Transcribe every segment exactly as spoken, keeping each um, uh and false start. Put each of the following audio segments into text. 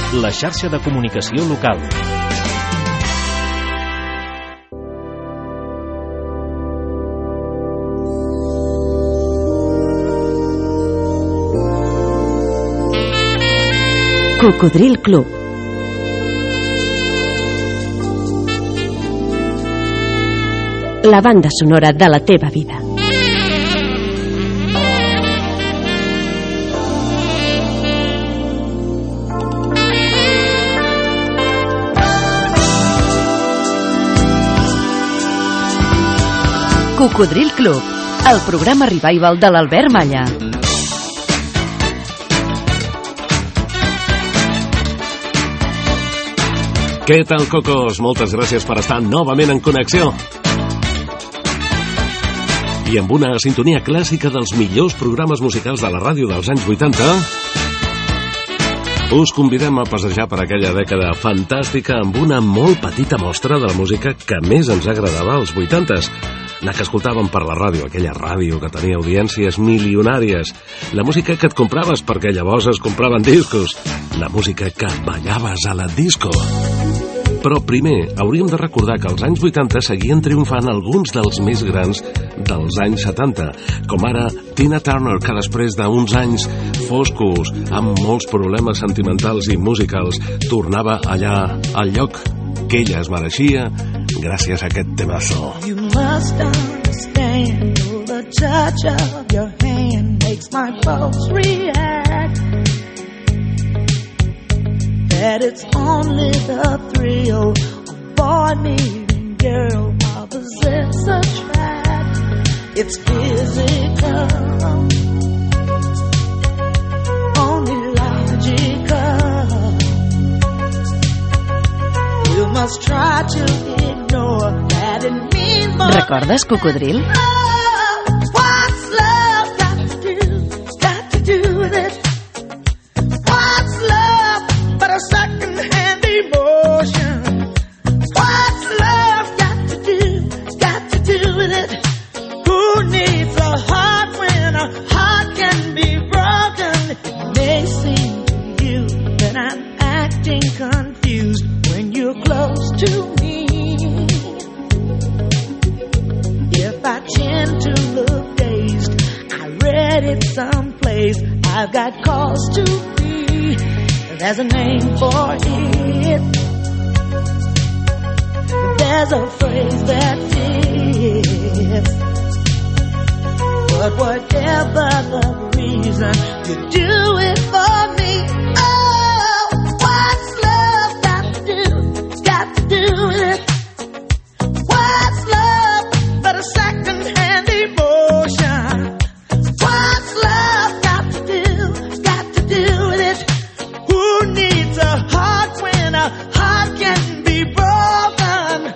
la xarxa de comunicació local. Cocodril Club. La banda sonora de la teva vida. Cocodril Club, el programa revival de l'Albert Malla. Què tal, cocos? Moltes gràcies per estar novament en connexió. I amb una sintonia clàssica dels millors programes musicals de la ràdio dels anys vuitanta, us convidem a passejar per aquella dècada fantàstica amb una molt petita mostra de la música que més ens agradava als vuitantes. La que escoltàvem per la ràdio, aquella ràdio que tenia audiències milionàries. La música que et compraves perquè llavors es compraven discos. La música que ballaves a la disco. Però primer hauríem de recordar que als anys vuitanta seguien triomfant alguns dels més grans dels anys setanta, com ara Tina Turner, que després d'uns anys foscos, amb molts problemes sentimentals i musicals, tornava allà al lloc que ella es mereixia gràcies a aquest temazo. You must understand, the touch of your hand makes my pulse react. That it's only the thrill of boy meeting girl, opposites attract. It's physical, only logical. You must try to ignore that it means more. ¿Recordes Cocodril? What's love got to do? Got to do with it. What's love but a second-hand emotion? What's love got to do? Got to do with it. Who needs a heart when a heart can be broken? It may seem to you that I'm acting confused when you're close to me. If I tend to look dazed, I read it someplace, I've got cause to be. There's a name for it. There's a phrase that fits. But whatever the reason, you do it for me. Oh, what's love got to do? Got to do with it. What's love but a second-hand emotion? What's love got to do? Got to do with it. Who needs a heart when a heart can be broken?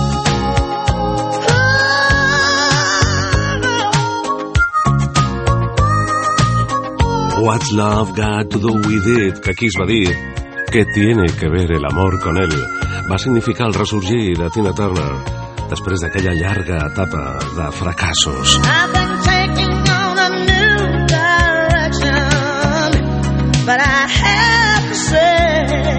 What's love got to do with it? Que aquí es va dir que tiene que ver el amor con él. Va significar el ressorgir de Tina Turner després d'aquella llarga etapa de fracassos. I've been taking on a new direction, but I have to say,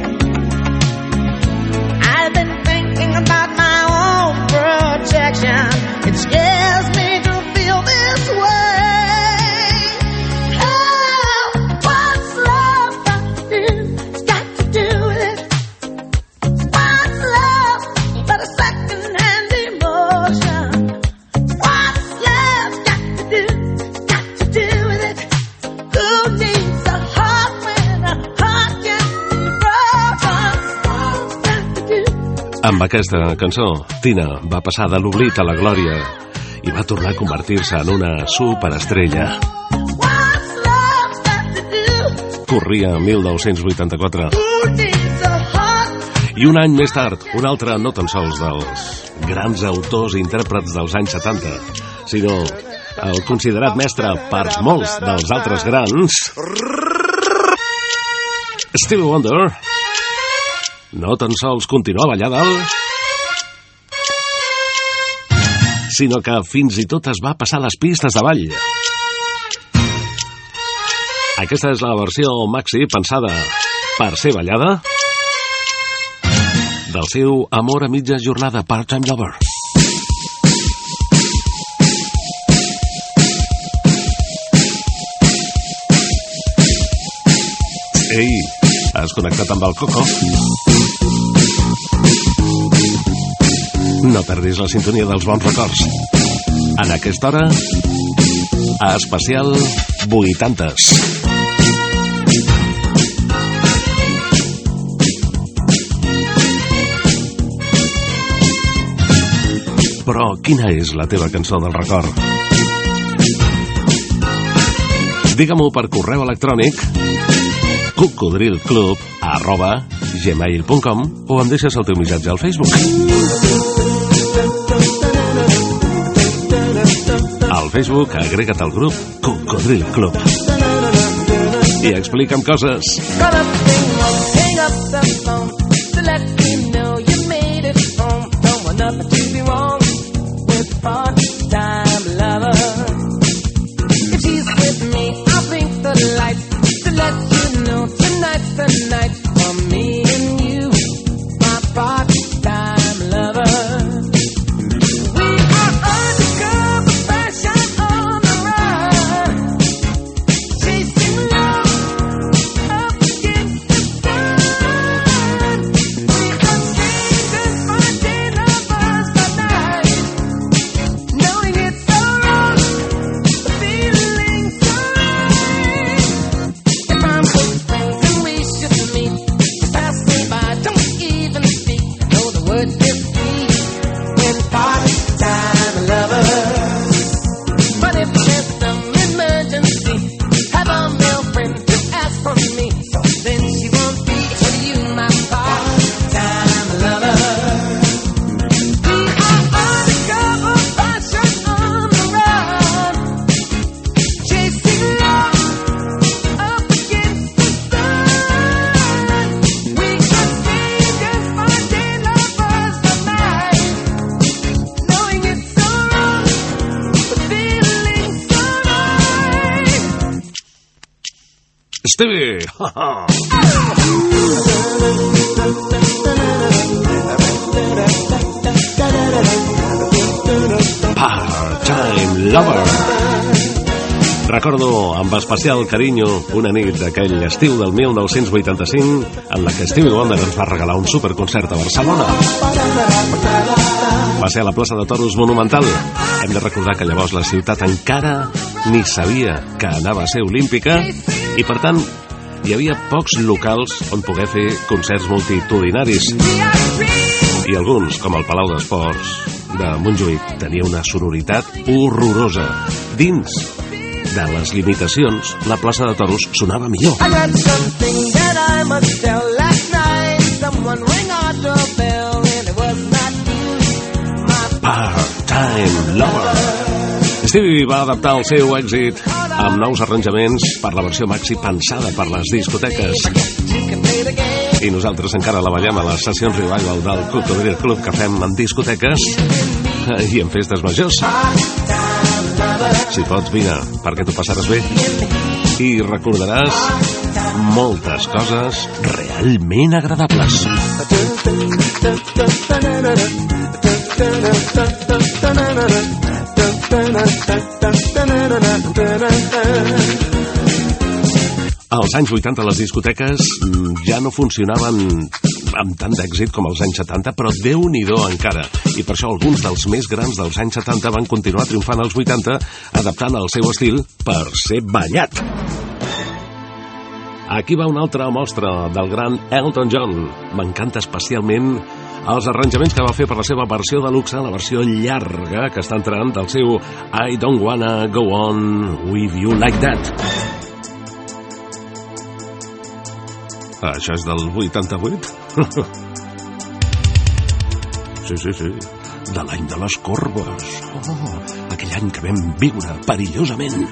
I've been thinking about my own protection. It scares me to feel this way. Oh, what's love got to do? It's got to do with it. What's love but a second-hand emotion? What's love got to do? Got to do with it. Who needs a heart when a heart can be broken? What's got to do? Amb aquesta cançó, Tina va passar de l'oblit a la glòria i va tornar a convertir-se en una superestrella. What's love got to do? Corria mil nou-cents vuitanta-quatre. Who needs a heart? I un any més tard, un altre no tan sols dels grans autors i intèrprets dels anys setanta, sinó el considerat mestre per molts dels altres grans, Stevie Wonder, no tan sols continuava allà dalt, sinó que fins i tot es va passar les pistes de ball. Aquesta és la versió maxi pensada per ser ballada, del seu Amor a mitja jornada, Part-Time Lover. Ei, has connectat amb el Coco? No perdis la sintonia dels bons records. En aquesta hora, a especial vuitantes. Però quina és la teva cançó del record? Digue-m'ho per correu electrònic cocodrilclub arroba gmail punt com o em deixes el teu missatge al Facebook. Al Facebook agrega't al grup Cocodril Club i explica'm coses. Tonight's the night for me and you, my part-time lover. We are undercover fashion on the run, chasing love up against the sun. We are strangers by day, lovers by night, knowing it's so wrong, but feeling so right. If I'm with friends and we should meet, pass me by, don't even speak. I know the words get sweet when part-time lovers. But if there's some emergency, have a male friend to ask for me, so then she won't be to you, my part-time lover. We are undercover fashion on the run, chasing love up against the sun. We are strangers by day, lovers by night, knowing it's so wrong, but feeling so right. Stevie! Ha, ha. Part-Time Lover. Recordo amb especial carinyo una nit d'aquell estiu del mil nou-cents vuitanta-cinc en la que Stevie Wonder ens va regalar un superconcert a Barcelona. Va ser a la plaça de Toros Monumental. Hem de recordar que llavors la ciutat encara ni sabia que anava a ser olímpica i, per tant, hi havia pocs locals on poder fer concerts multitudinaris. I alguns, com el Palau d'Esports de Montjuïc, tenia una sonoritat horrorosa. Dins de les limitacions, la plaça de Toros sonava millor. I got something that I must tell. Last night someone rang our doorbell and it was not you, my Part-Time Lover. Stevie va adaptar el seu èxit amb nous arranjaments per la versió maxi pensada per les discoteques. you can play the game. I nosaltres encara la ballem a les sessions revival del Cocodril Club que fem en discoteques i en festes majors. Si pots, vine, perquè t'ho passaràs bé i recordaràs moltes coses realment agradables. Als anys vuitanta les discoteques ja no funcionaven amb tant d'èxit com els anys setanta, però Déu-n'hi-do encara. I per això alguns dels més grans dels anys setanta van continuar triomfant als vuitanta, adaptant el seu estil per ser ballat. Aquí va una altra mostra del gran Elton John. M'encanta especialment els arranjaments que va fer per la seva versió de luxe, la versió llarga que està entrant del seu I Don't Wanna Go On With You Like That. Això és del vuitanta-vuit? Sí, sí, sí. De l'any de les corbes. Oh, aquell any que vam viure perillosament.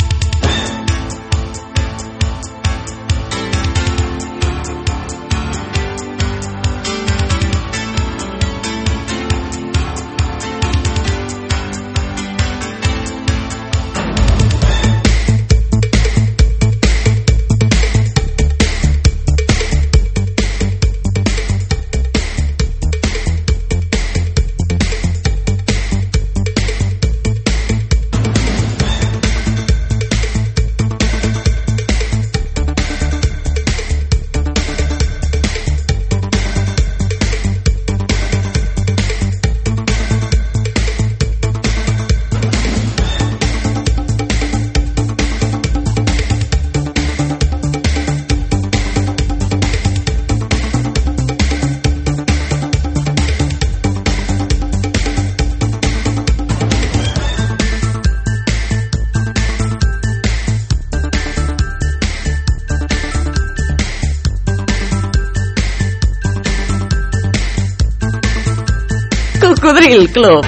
Cocodril Club.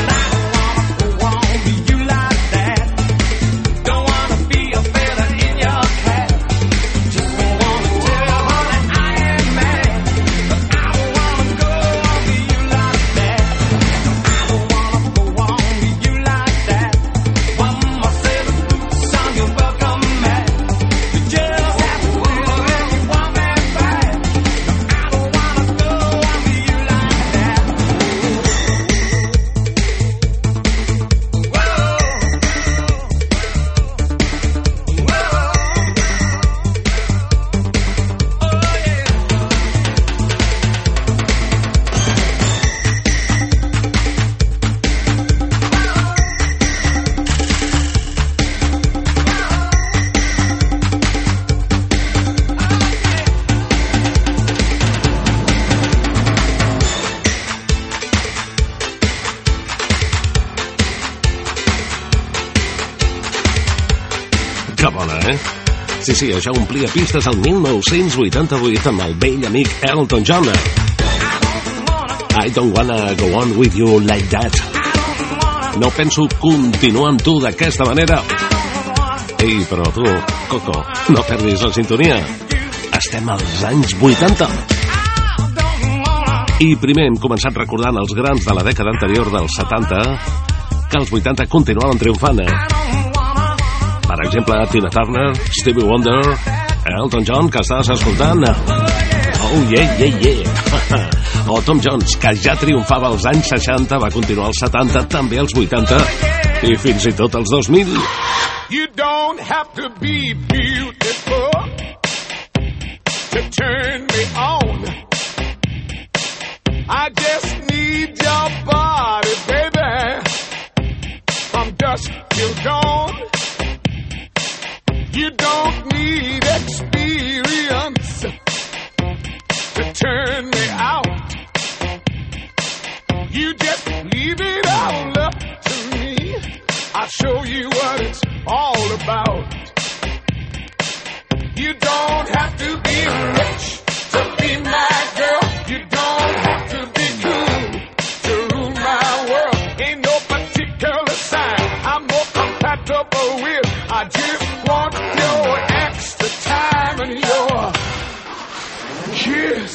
Que bona, eh? Sí, sí, això omplia pistes al mil nou-cents vuitanta-vuit amb el vell amic Elton John. I don't wanna go on with you like that. No penso continuar amb tu d'aquesta manera. Ei, però tu, Coco, no perdis la sintonia. Estem als anys vuitanta. I primer hem començat recordant els grans de la dècada anterior dels setanta, que als vuitanta continuaven triomfant. Per exemple, Tina Turner, Stevie Wonder, Elton John, que estàs escoltant. Oh, yeah, yeah, yeah. O Tom Jones, que ja triomfava als anys seixanta, va continuar als setanta, també als vuitanta i fins i tot als dos mil. You don't have to be beautiful to turn me on. I just need your body, baby, from dusk till dawn. You don't need experience to turn me out. You just leave it all up to me. I'll show you what it's all about. You don't have to be rich to be my girl. You don't have to be cool to rule my world. Ain't no particular sign I'm more compatible with. I just want your extra time and your kiss.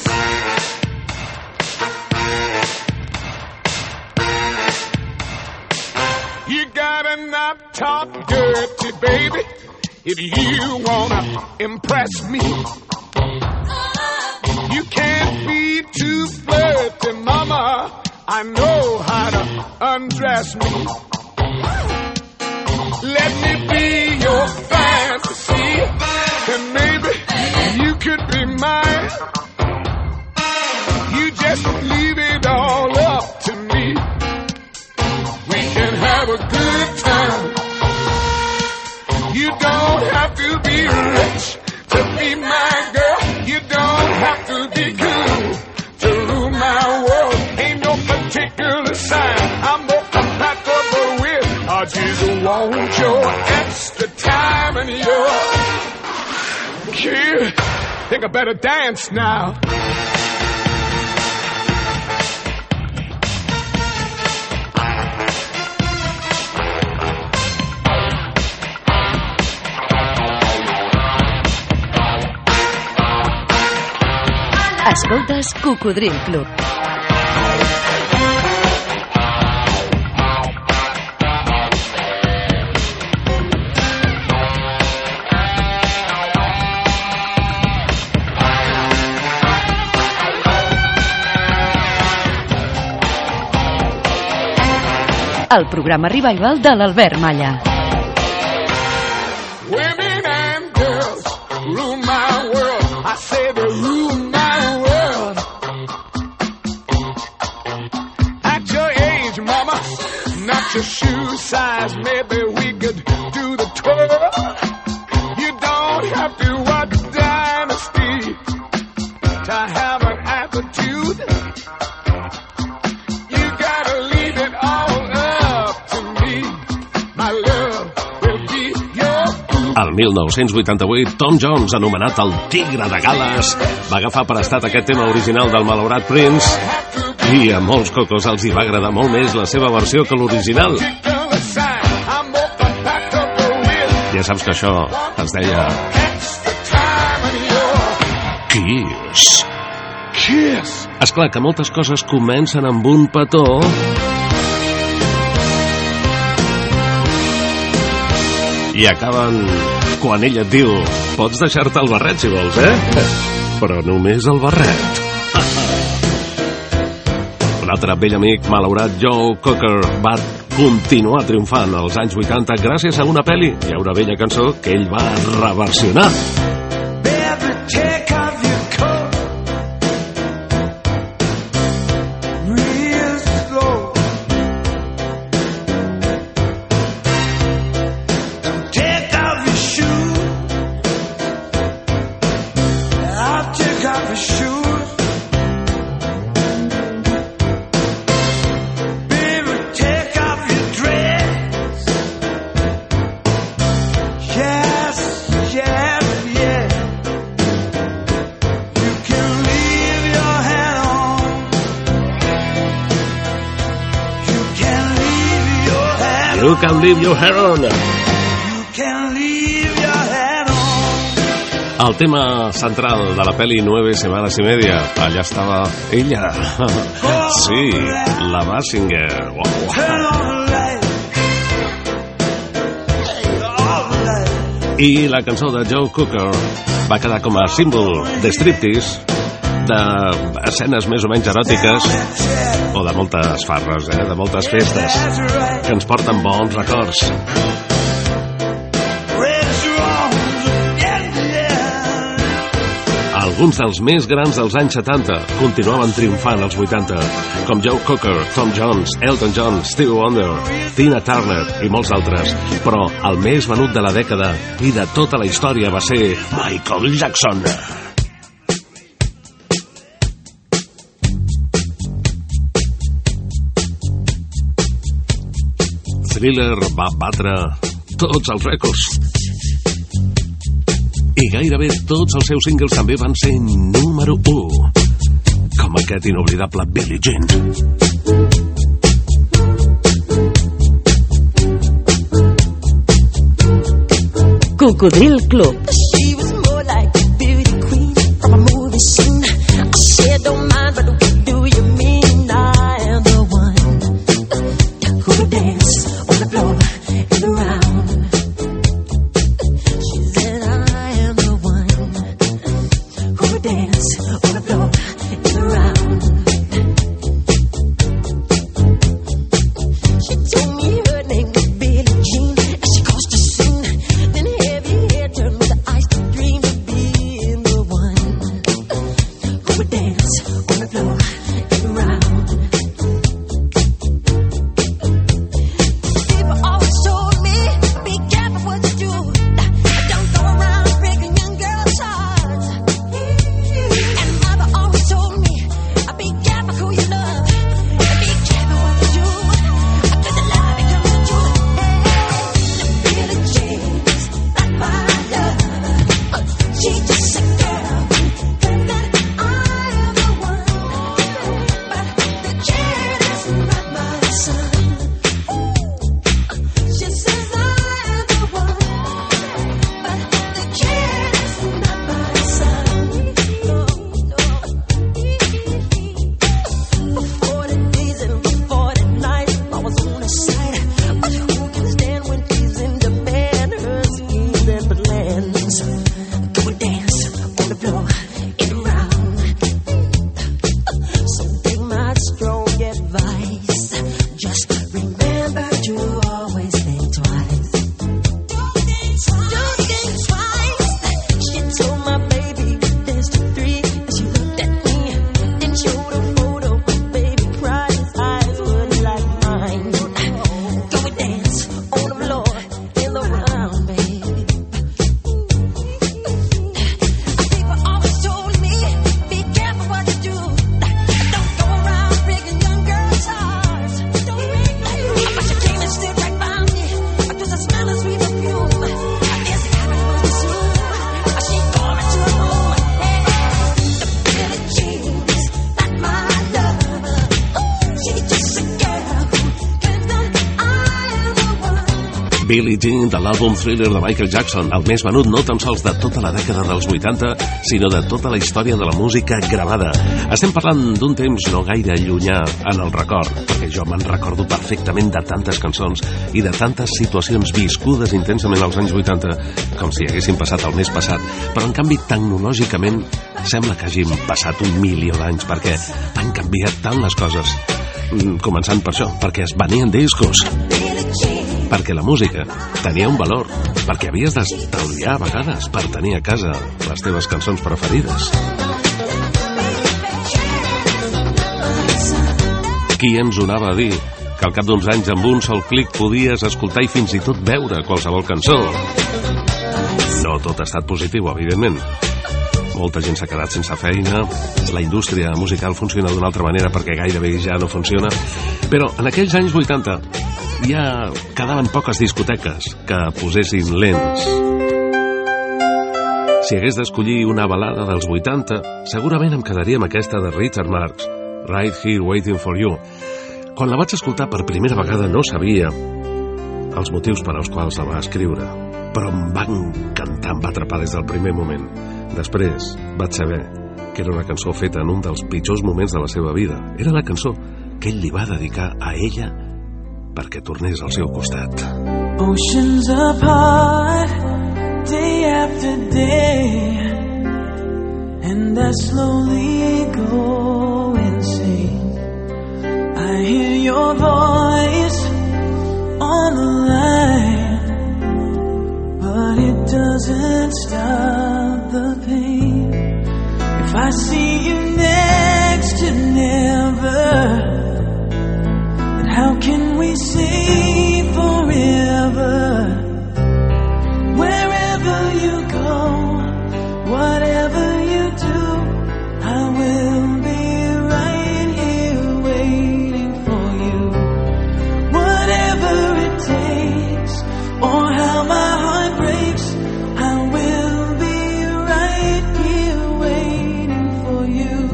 You gotta not talk dirty, baby, if you wanna impress me. You can't be too flirty, mama. I know how to undress me. Let me be your fantasy, and maybe you could be mine. You just leave it all up to me. We can have a good time. You don't have to be rich to be my girl. You don't have to be cool to rule my world. Ain't no particular sign I'm more compatible with. I just want your extra time and your kid. Think I better dance now. Escoltes Cocodril Club. El programa Revival de l'Albert Malla. Women and girls rule my world. I say they rule my world. At your age, mama, not your shoe size. Maybe we could do the twirl. You don't have to watch Dynasty to have an attitude. You gotta leave it all up to me. My love will be your food. Al mil nou-cents vuitanta-vuit, Tom Jones, anomenat el Tigre de Gal·les, va agafar per estat aquest tema original del malaurat Prince I a molts cocos els hi va agradar molt més la seva versió que l'original. Ja saps que això es deia Kiss. Kiss. Esclar que moltes coses comencen amb un petó i acaben quan ell et diu pots deixar-te el barret si vols, eh? Però només el barret. Un altre vell amic malaurat, Joe Cocker, va continuar triomfant als anys vuitanta gràcies a una pel·li i a una vella cançó que ell va reversionar. Baby, take off your coat real slow. Take off your shoes. I'll take off your shoes. You can leave your hair on. You can leave your head on. El tema central de la pel·li Nueve Semanas y Media. Allà estava ella. Sí, la Basinger. Wow. Turn on the light. All the light. I la cançó de Joe Cocker va quedar com a símbol de striptease, d'escenes més o menys eròtiques o de moltes farres, eh? De moltes festes que ens porten bons records. Alguns dels més grans dels anys setanta continuaven triomfant als vuitanta, com Joe Cocker, Tom Jones, Elton John, Stevie Wonder, Tina Turner i molts altres. Però el més venut de la dècada i de tota la història va ser Michael Jackson. Thriller va batre tots els rècords i gairebé tots els seus singles també van ser número u, com aquest inoblidable Billie Jean. Cocodril Club. She was more like a beauty queen from a movie scene. I said don't mind, but what do you mean? I am the one who would dance on the floor and around. She said I am the one who would dance on the floor and around. She told me her name was Billie Jean, and she caused a scene. Then heavy hair turned with the ice to dream of being the one who would dance on the floor and around. People always told me, be careful what you do. Don't go around breaking young girls' hearts. And mother always told me, be careful who you love. Be careful what you do. Cause the love becomes the truth. Hey, Billie Jean's not my love. She's just a girl. Claims that I am the one Billie Jean, de l'àlbum Thriller de Michael Jackson, el més venut no tan sols de tota la dècada dels vuitanta, sinó de tota la història de la música gravada. Estem parlant d'un temps no gaire llunyà en el record, perquè jo me'n recordo perfectament de tantes cançons i de tantes situacions viscudes intensament als anys vuitanta, com si haguessin passat el mes passat, però en canvi tecnològicament sembla que hagin passat un milió d'anys, perquè han canviat tant les coses. Començant per això, perquè es venien discos, perquè la música tenia un valor, perquè havies d'estalviar a vegades per tenir a casa les teves cançons preferides. Qui ens ho anava a dir que al cap d'uns anys amb un sol clic podies escoltar i fins i tot veure qualsevol cançó? No tot ha estat positiu, evidentment. Molta gent s'ha quedat sense feina, la indústria musical funciona d'una altra manera perquè gairebé ja no funciona, però en aquells anys vuitanta ja quedaven poques discoteques que posessin lents. Si hagués d'escollir una balada dels vuitanta, segurament em quedaria amb aquesta de Richard Marx, Right Here Waiting For You. Quan la vaig escoltar per primera vegada no sabia els motius per als quals la va escriure, però em va encantar, em va atrapar des del primer moment. Després vaig saber que era una cançó feta en un dels pitjors moments de la seva vida. Era la cançó que ell li va dedicar a ella perquè tornés al seu costat. Oceans apart, day after day, and I slowly go insane. I hear your voice on the line, but it doesn't stop the pain. If I see you next to never, then how can we say forever? Wherever you go, whatever you do, I will be right here waiting for you. Whatever it takes, or how my heart breaks, I will be right here waiting for you.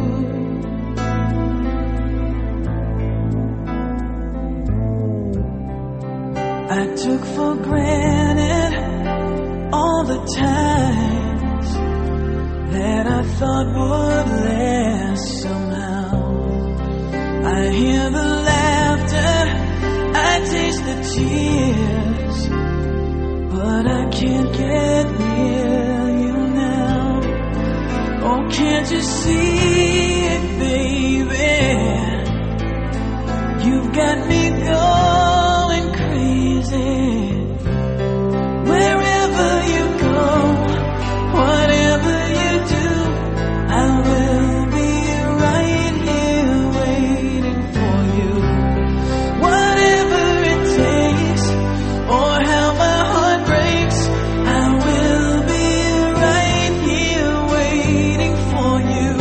I took for granted all the times that I thought would last somehow. I hear the laughter, I taste the tears, but I can't get near you now. Oh, can't you see it, baby? You've got me going crazy. Wherever you go, whatever you do, I will be right here waiting for you. Whatever it takes, or how my heart breaks, I will be right here waiting for you.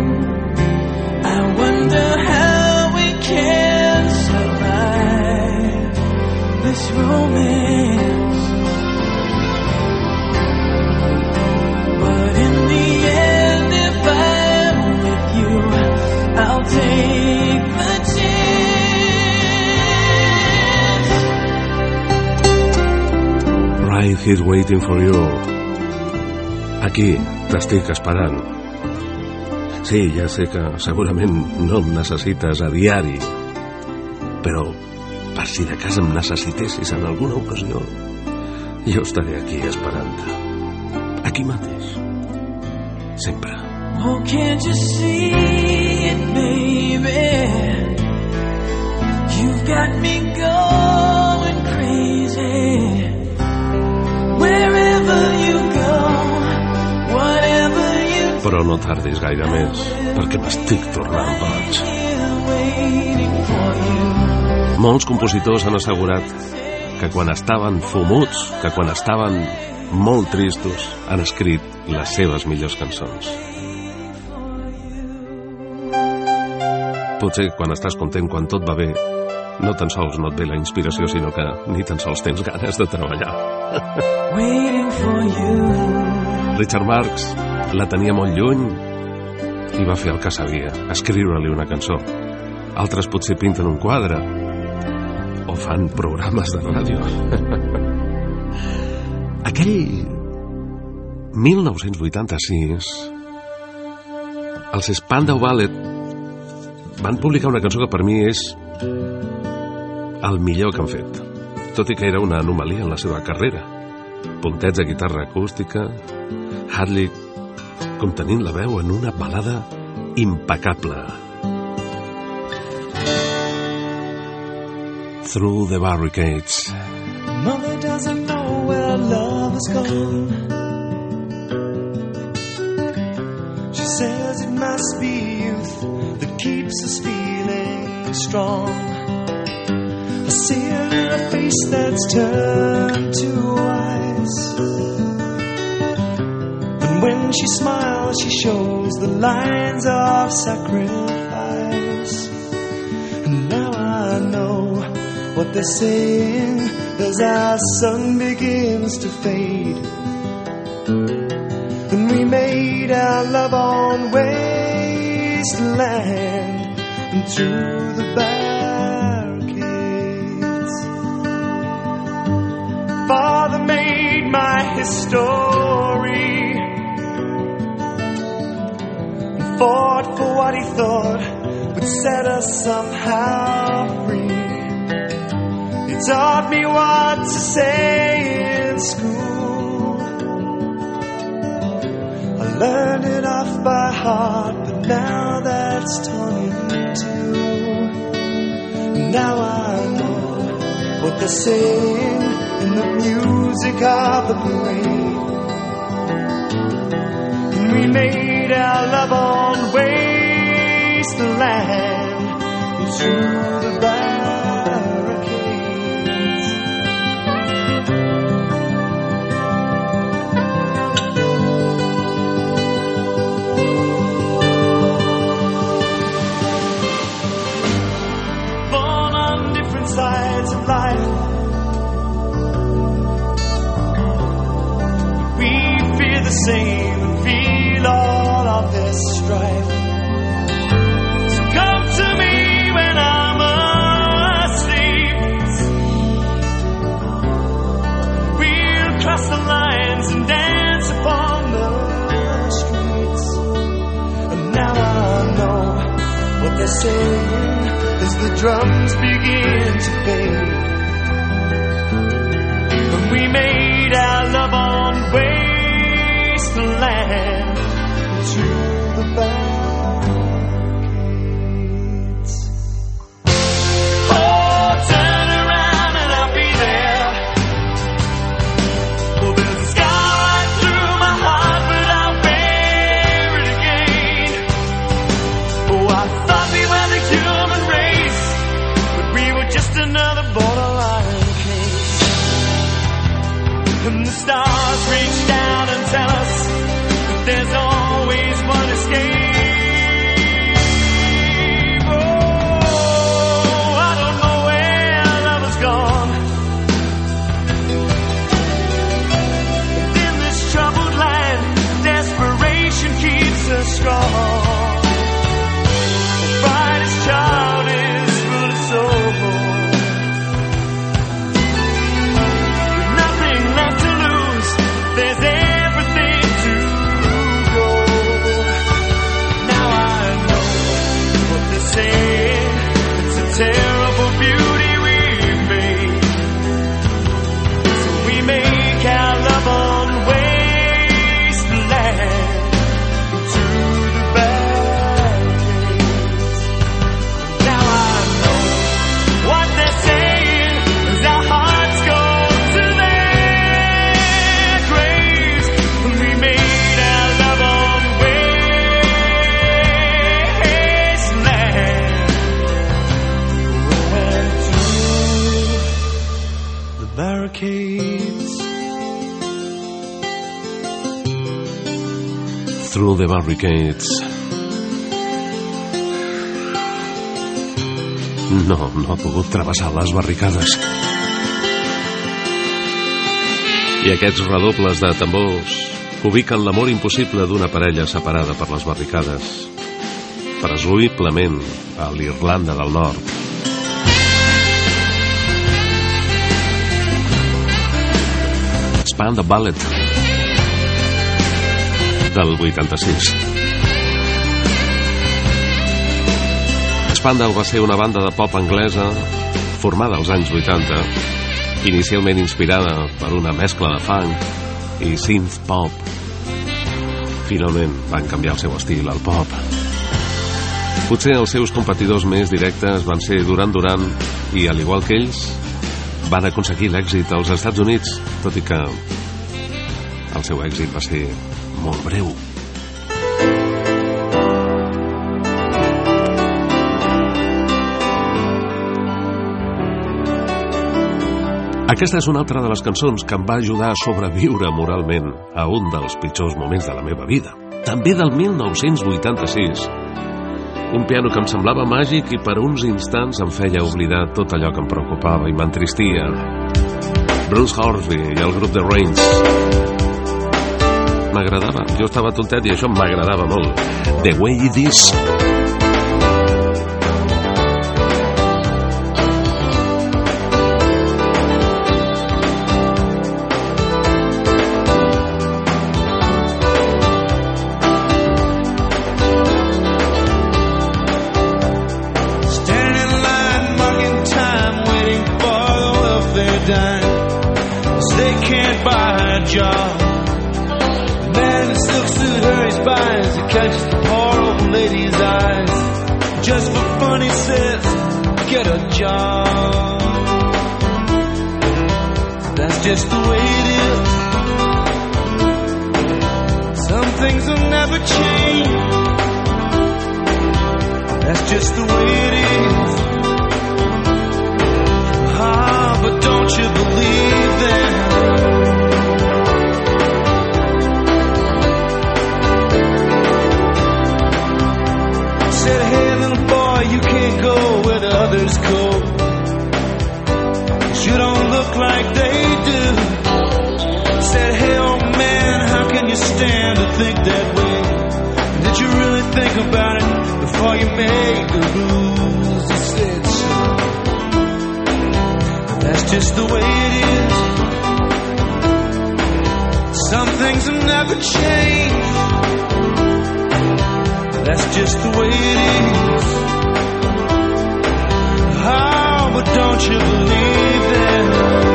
I wonder how we can survive this romance. But in the end, if I'm with you, I'll take the chance. Right Here Waiting For You. Aquí t'estic esperant. Sí, ja sé que segurament no em necessites a diari, però per si de cas em necessitessis en alguna ocasió, jo estaré aquí esperant-te. Aquí mateix. Sempre. Oh, can't you see it, baby? You've got me going crazy. Wherever you go, whatever you do, Però no tardis gaire més, perquè m'estic tornant boig. waiting for you. Molts compositors han assegurat que quan estaven fumuts, que quan estaven molt tristos, han escrit les seves millors cançons. Potser quan estàs content, quan tot va bé, no tan sols no et ve la inspiració, sinó que ni tan sols tens ganes de treballar. Waiting for you. Richard Marx la tenia molt lluny i va fer el que sabia, escriure-li una cançó. Altres potser pinten un quadre o fan programes de ràdio. Aquell mil nou-cents vuitanta-sis els Spandau Ballet van publicar una cançó que per mi és el millor que han fet, tot i que era una anomalia en la seva carrera. Puntets de guitarra acústica, Hadley contenint la veu en una balada impecable. Through the Barricades. Mother doesn't know where love has gone. She says it must be youth that keeps us feeling strong. I see her in a face that's turned to ice, and when she smiles she shows the lines of sacrifice. And now I know what they're saying as our sun begins to fade, and we made our love on wasteland and through the barricades. Father made my history and fought for what he thought would set us somehow free. He taught me what to say in school. I learned it off by heart, but now that's torn in two. Now I know what they're saying in the music of the parade. And we made our love on wasteland and through the barricades. Sides of life, we fear the same and feel all of this strife. So come to me when I'm asleep. We'll cross the lines and dance upon the streets. And now I know what they're saying as the drums begin to fade. When we made our love on wasteland through the barricades. Oh, turn around and I'll be there. Oh, there's a scar right through my heart, but I'll bear it again. Oh, I thought we were the human race, just another borderline case. And the stars reach down and tell us that there's always one escape. Oh, I don't know where love has gone. And in this troubled land, desperation keeps us strong. The brightest child is full of soul. Terrible beauty we've made. So we make our love on wasteland through the barricades. Now I know what they're saying as our hearts go to their graves. And we made our love on wasteland. Barricades. Through the Barricades. No, no ha pogut travessar les barricades. I aquests redobles de tambors ubiquen l'amor impossible d'una parella separada per les barricades, presumiblement a l'Irlanda del Nord. Spandau Ballet del vuitanta-sis. Spandau va ser una banda de pop anglesa formada als anys vuitanta, inicialment inspirada per una mescla de funk i synth pop. Finalment van canviar el seu estil al pop. Potser els seus competidors més directes van ser Duran Duran i, al igual que ells, van aconseguir l'èxit als Estats Units, tot i que el seu èxit va ser molt breu. Aquesta és una altra de les cançons que em va ajudar a sobreviure moralment a un dels pitjors moments de la meva vida. També del mil nou-cents vuitanta-sis. Un piano que em semblava màgic i per uns instants em feia oblidar tot allò que em preocupava i m'entristia. Bruce Hornsby i el grup The Rains. M'agradava, jo estava tontet i això m'agradava molt. The Way It Is. Just the way it is. Some things will never change. That's just the way it is. Ah, but don't you believe that? Said, hey little boy, you can't go where the others go. You don't look like they do. Said, hey old man, how can you stand to think that way? Did you really think about it before you made the rules? He said, son, that's just the way it is. Some things will never change. That's just the way it is. Oh, but don't you believe that?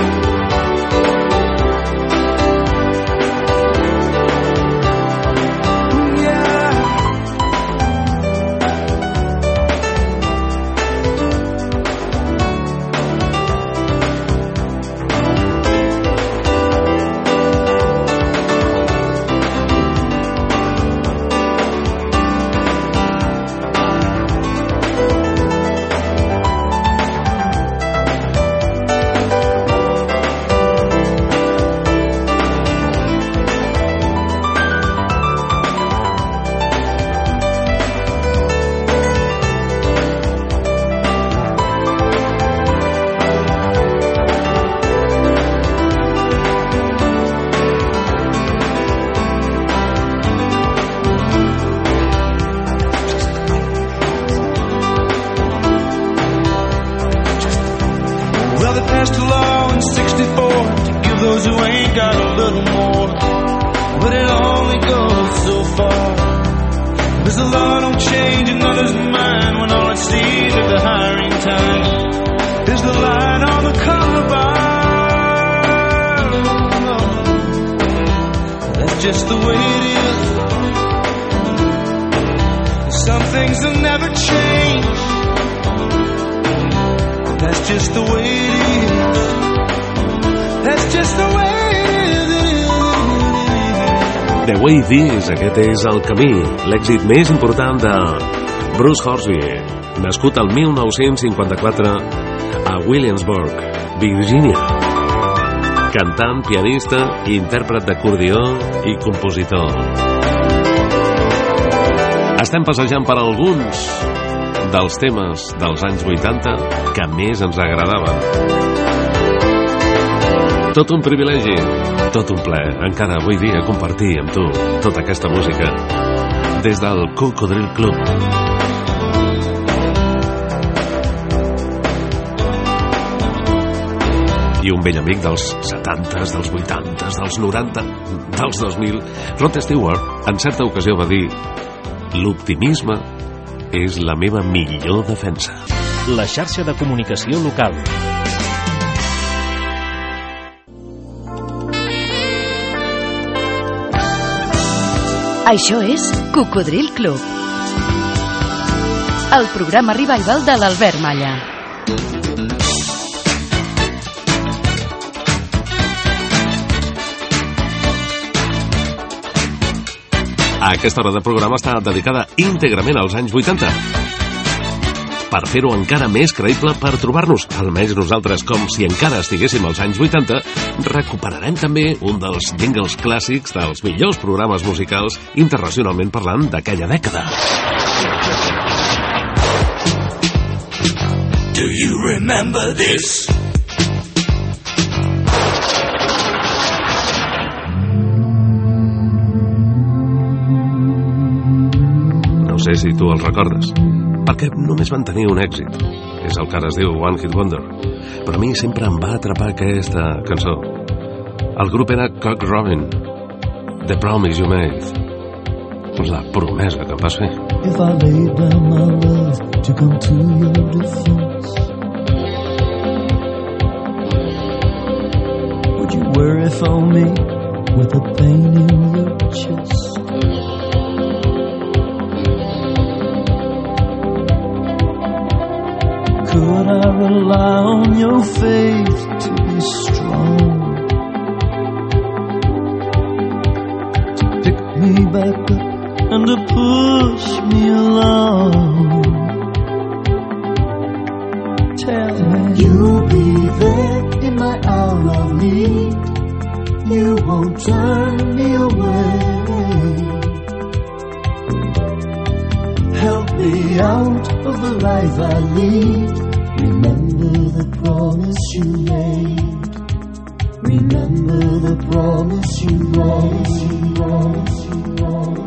This, aquest és el camí, l'èxit més important de Bruce Hornsby, nascut al mil nou-cents cinquanta-quatre a Williamsburg, Virgínia. Cantant, pianista, intèrpret d'acordió i compositor. Estem passejant per alguns dels temes dels anys vuitanta que més ens agradaven. Tot un privilegi, tot un plaer, encara avui dia, compartir amb tu tota aquesta música des del Cocodril Club. i un vell amic dels setantes, dels vuitantes, dels noranta, dels dos mil, Rod Stewart en certa ocasió va dir: l'optimisme és la meva millor defensa. La xarxa de comunicació local. Això és Cocodril Club, el programa revival de l'Albert Malla. Aquesta hora de programa està dedicada íntegrament als anys vuitanta. Per fer-ho encara més creïble, per trobar-nos, almenys nosaltres, com si encara estiguéssim als anys vuitanta, recuperarem també un dels jingles clàssics dels millors programes musicals internacionalment parlant d'aquella dècada. Do you remember this? No sé si tu el recordes, perquè només van tenir un èxit. És el que ara es diu One Hit Wonder. Però a mi sempre em va atrapar aquesta cançó. El grup era Cock Robin, The Promise You Made. La promesa que em vas fer. If I laid down my love to come to your defense, would you worry for me with a pain in your chest? Could I rely on your faith to be strong, to pick me back up and to push me along? Tell me you'll be there in my hour of need. You won't turn me away. Help me out of the life I lead. Remember the promise you made. Remember the promise you made. Promise you made.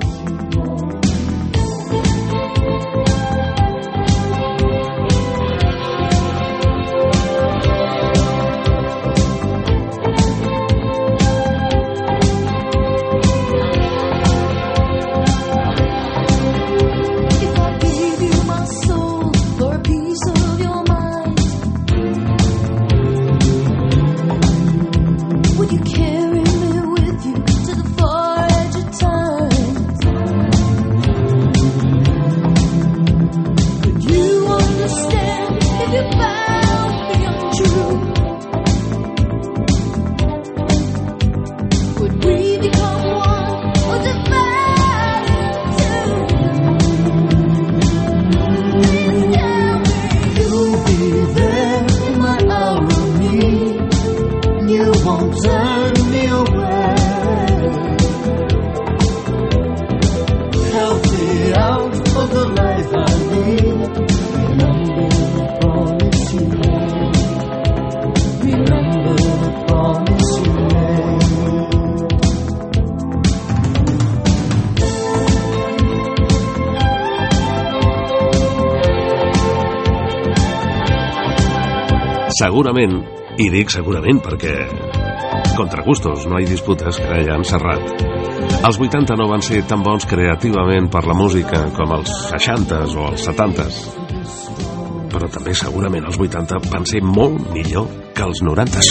Segurament, i dic segurament perquè contra gustos no hi disputes, que deia en Serrat, els vuitanta no van ser tan bons creativament per la música com els seixantes o els setantes, però també segurament els vuitanta van ser molt millor que els norantes.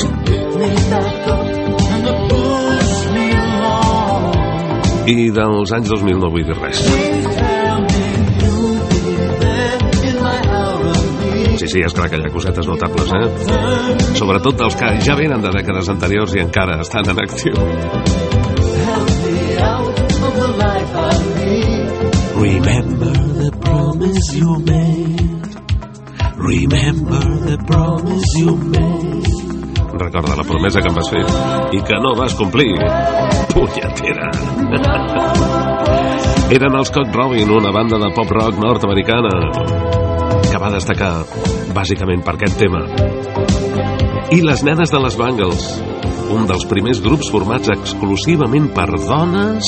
I dels anys dos mil no vull dir res. Sí, sí, és clar que hi ha cosetes notables, eh? Sobretot dels que ja venen de dècades anteriors i encara estan en actiu. Remember the promise you made. Remember the promise you made. Recorda la promesa que em vas fer i que no vas complir. Punyetera. Eren els Cock Robin, una banda de pop-rock nord-americana que va destacar bàsicament per aquest tema. I les nenes de les Bangles, un dels primers grups formats exclusivament per dones,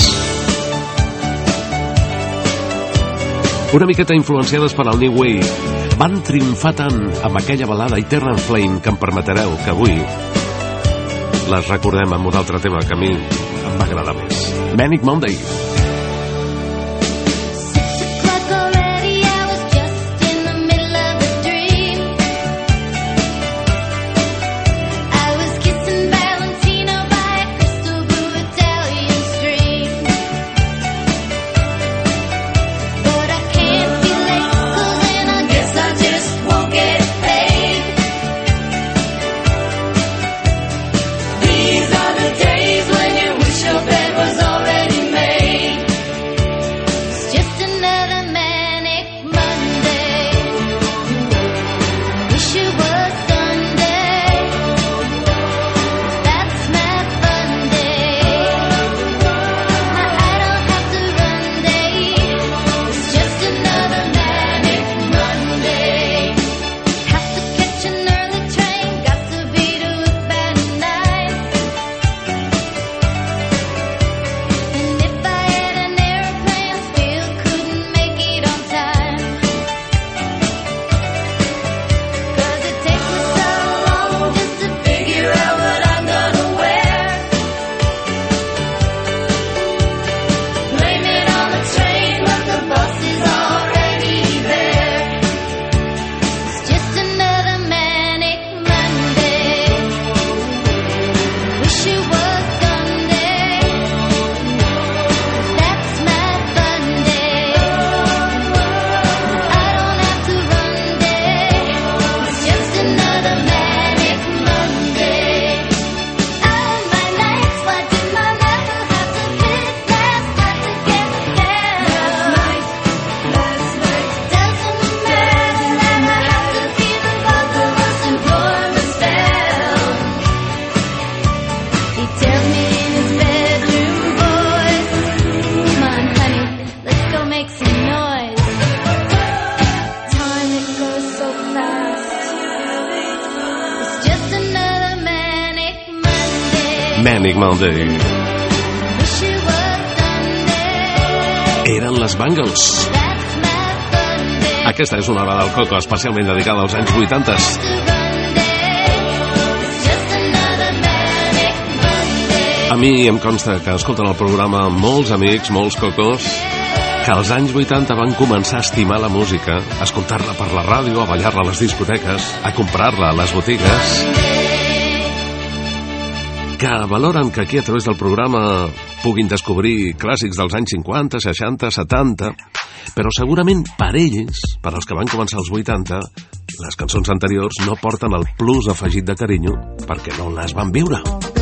una miqueta influenciades per al New Wave, van triomfar tant amb aquella balada Eternal Flame que em permetreu que avui les recordem amb un altre tema que a mi em va agradar més. Manic Monday. Manic Monday. Eren les Bangles. Aquesta és una hora del Coco especialment dedicada als anys vuitanta. A mi em consta que escolten el programa molts amics, molts cocos, que als anys vuitanta van començar a estimar la música, a escoltar-la per la ràdio, a ballar-la a les discoteques, a comprar-la a les botigues, que valoren que aquí a través del programa puguin descobrir clàssics dels anys cinquanta, seixanta, setanta, però segurament per ells, per als que van començar als vuitanta, les cançons anteriors no porten el plus afegit de carinyo perquè no les van viure.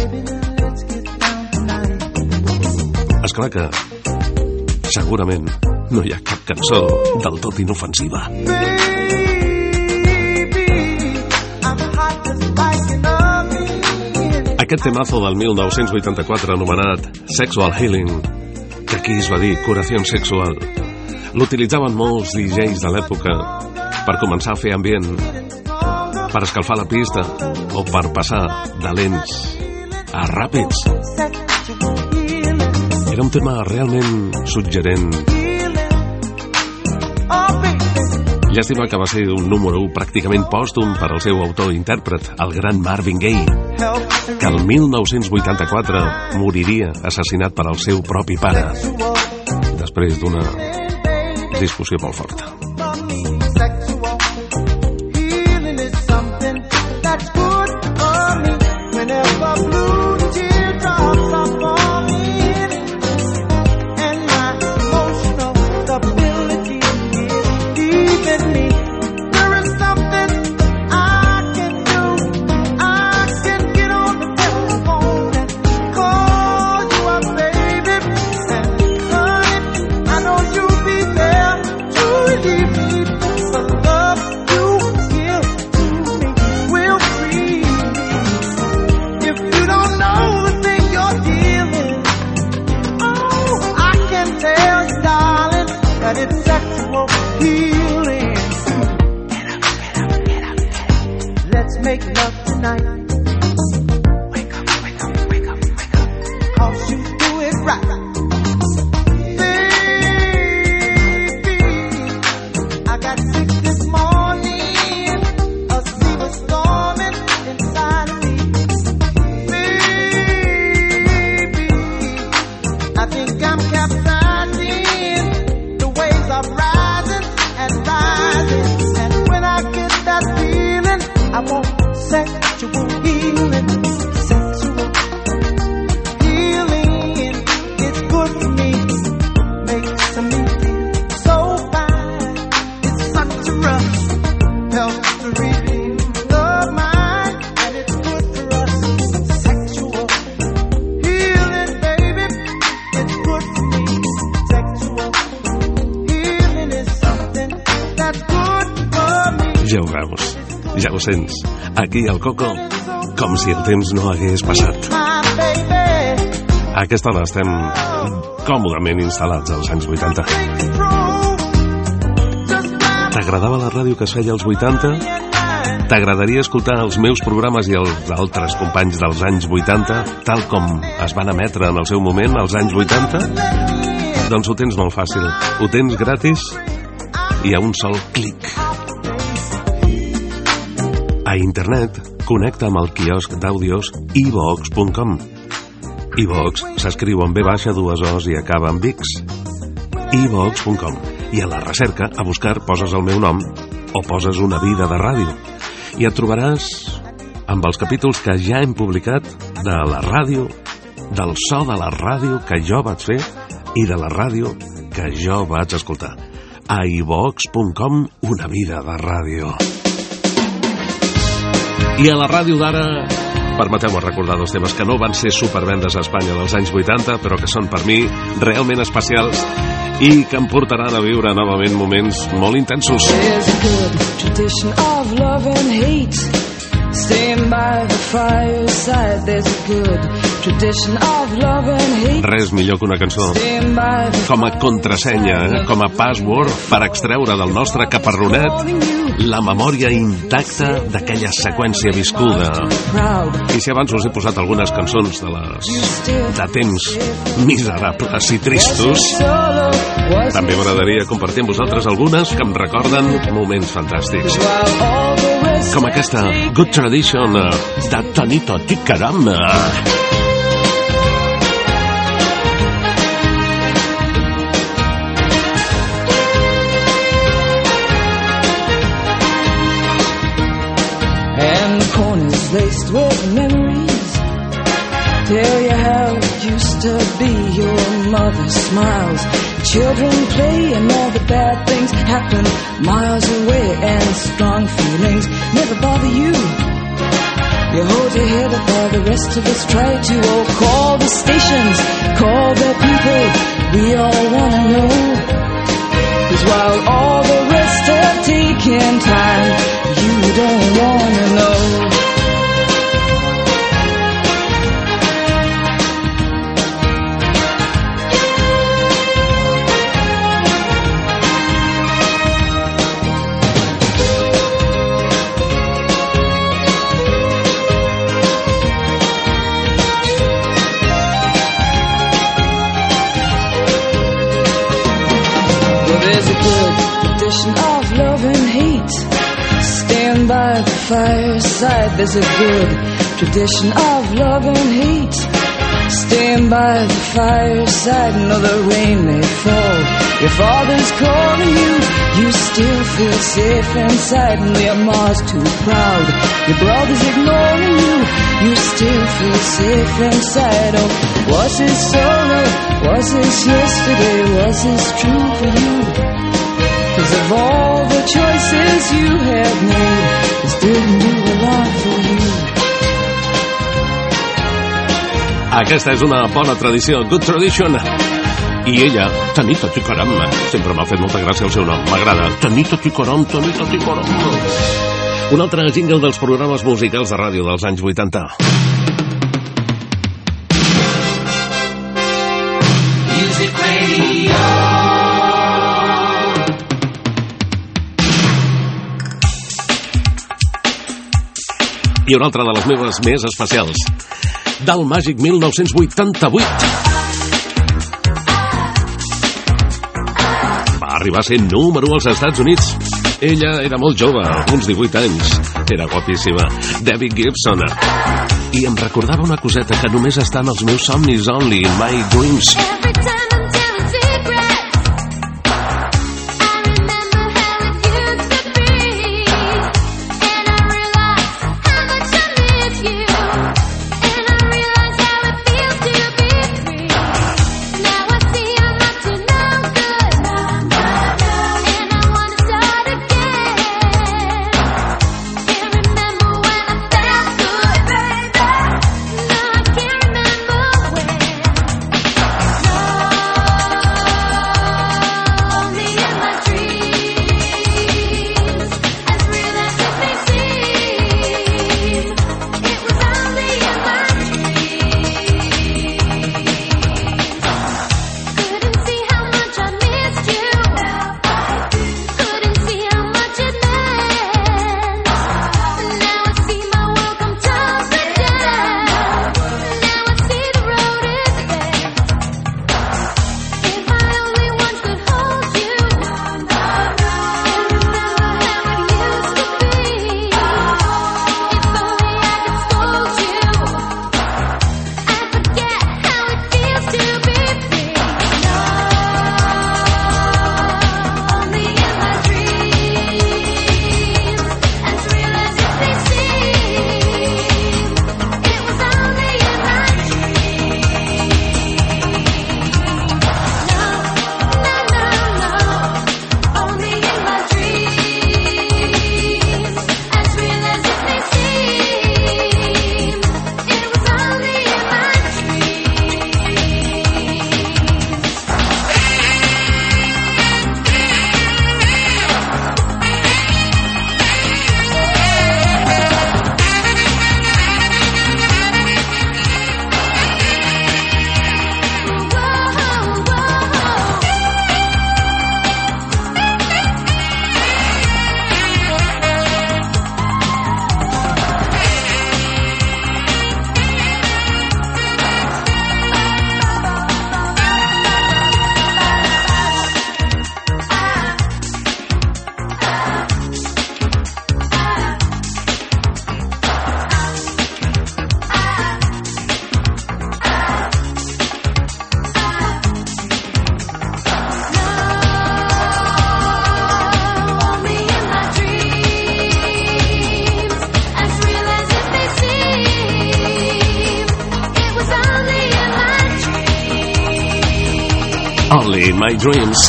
Esclar que segurament no hi ha cap cançó del tot inofensiva. Aquest temazo del mil nou-cents vuitanta-quatre anomenat Sexual Healing, que aquí es va dir curació sexual, l'utilitzaven molts D Js de l'època per començar a fer ambient, per escalfar la pista o per passar de lents a ràpids. Era un tema realment suggerent. Llàstima que va ser un número u pràcticament pòstum per al seu autor i intèrpret, el gran Marvin Gaye, que el mil nou-cents vuitanta-quatre moriria assassinat per al seu propi pare, després d'una discussió molt forta. that's good for me. Ja ho veus, ja ho sents. Aquí al Coco, com si el temps no hagués passat. My baby, A aquesta hora estem còmodament instal·lats als anys vuitanta. T'agradava la ràdio que es feia als vuitanta? T'agradaria escoltar els meus programes i els altres companys dels anys vuitanta, tal com es van emetre en el seu moment, als anys vuitanta? Doncs ho tens molt fàcil. Ho tens gratis i a un sol clic. A internet, connecta amb el quiosc d'àudios i vox punt com. iVox s'escriu amb ve baixa, dues os i acaba amb X. i vox punt com. I a la recerca, a buscar, poses el meu nom o poses una vida de ràdio. I et trobaràs amb els capítols que ja hem publicat de la ràdio, del so de la ràdio que jo vaig fer i de la ràdio que jo vaig escoltar. A i vox punt com, una vida de ràdio. I a la ràdio d'ara, permeteu-me recordar dos temes que no van ser supervendes a Espanya dels anys vuitanta, però que són per mi realment especials i que em portaran a viure novament moments molt intensos. There's a good tradition of love and hate. Staying by the fireside, there's a good tradition of love and hate. Res millor que una cançó Staying by the com a contrasenya, eh? com a password per extreure del nostre caparronet la memòria intacta d'aquella seqüència viscuda. proud. I si abans us he posat algunes cançons de les de temps miserables i tristos, Solo was també m'agradaria compartir amb vosaltres algunes que em recorden moments fantàstics. while all the rest Com aquesta Good Tradition de Tonito Tikaram. and the corners laced with memories. Tell you how it used to be. Your mother smiles, children play, and all the bad things happen miles away, and strong feelings never bother you. You hold your head up while the rest of us try to. Oh, call the stations, call the people, we all wanna know. 'Cause while all the rest have taken time, you don't wanna know. There's a good tradition of love and hate. Stand by the fireside. There's a good tradition of love and hate. Stand by the fireside. No, the rain may fall, your father's calling you. You still feel safe inside, and your mom's too proud, your brother's ignoring you. You still feel safe inside. Oh, was this sorrow? Was this yesterday? Was this true for you? 'Cause of all the choices you have made, this didn't do a lot for you. Aquesta és una bona tradició, Good Tradition. I ella, Tonito Tikaram, sempre m'ha fet molta gràcia el seu nom, m'agrada. Tonito Tikaram, Tonito Tikaram. Un altre jingle dels programes musicals de ràdio dels anys vuitanta. Music Radio. I una altra de les meves més especials, del màgic mil nou-cents vuitanta-vuit. Va arribar a ser número u als Estats Units. Ella era molt jove, uns divuit anys. Era guapíssima. Debbie Gibson. I em recordava una coseta que només està en els meus somnis, only in my dreams. Every time I'm telling secrets, I remember how it used to be, and I realize how much I miss you, and I realize how it feels to be free. Now I see I'm up to no good, and I wanna start again. Can't remember when I felt good, baby. No, I can't remember when. No. Only in my dreams.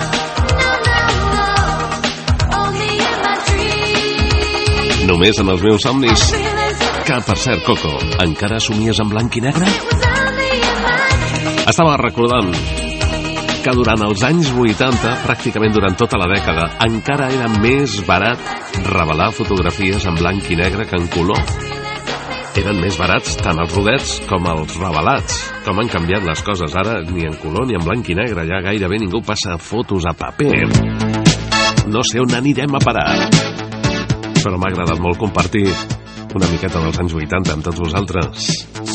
Només en els meus somnis. Que, per cert, Coco, encara somies en blanc i negre? Estava recordant que durant els anys vuitanta, pràcticament durant tota la dècada, encara era més barat revelar fotografies en blanc i negre que en color. Eren més barats tant els rodets com els revelats. Com han canviat les coses ara, ni en color ni en blanc i negre, ja gairebé ningú passa fotos a paper. No sé on anirem a parar, però m'ha agradat molt compartir una miqueta dels anys vuitanta amb tots vosaltres.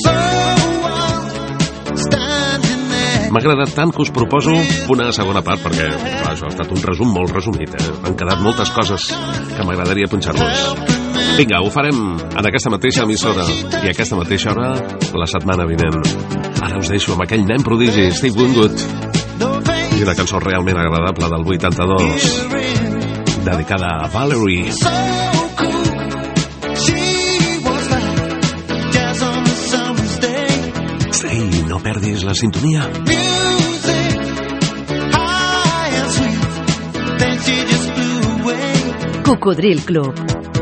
M'ha agradat tant que us proposo una segona part, perquè clar, això ha estat un resum molt resumit, eh? Han quedat moltes coses que m'agradaria punxar-vos. Vinga, ho farem en aquesta mateixa emissora i a aquesta mateixa hora la setmana vinent. Ara us deixo amb aquell nen prodigi, Steve Winwood, i una cançó realment agradable del vuitanta-dos, dedicada a Valerie. Ei, no perdis la sintonia. Cocodril Club.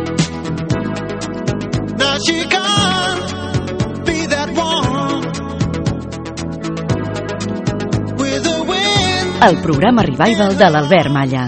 El programa Revival de l'Albert Malla.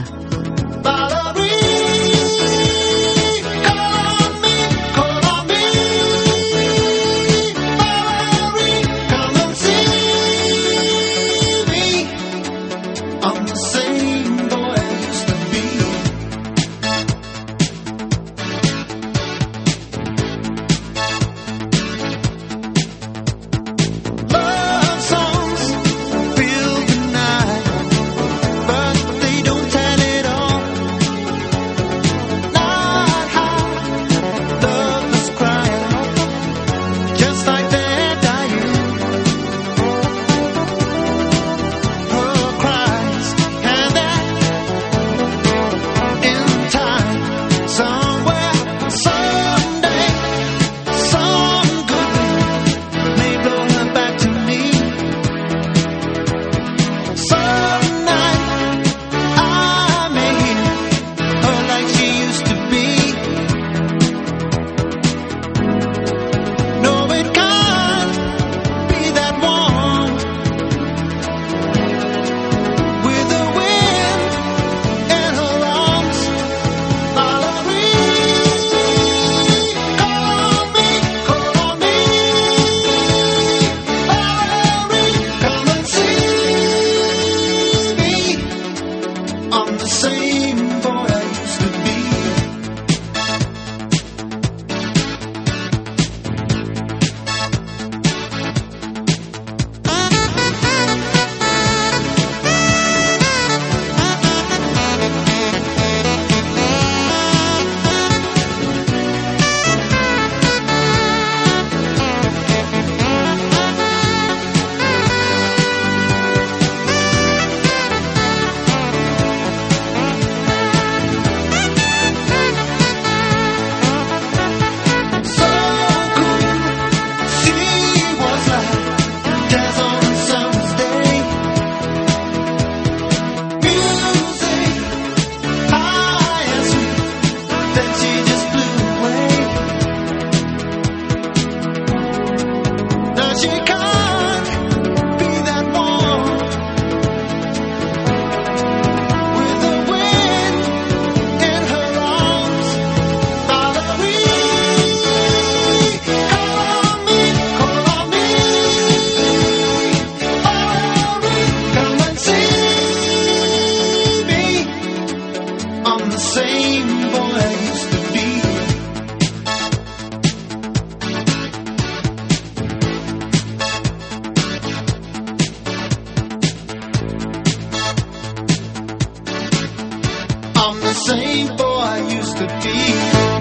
I'm the same boy I used to be.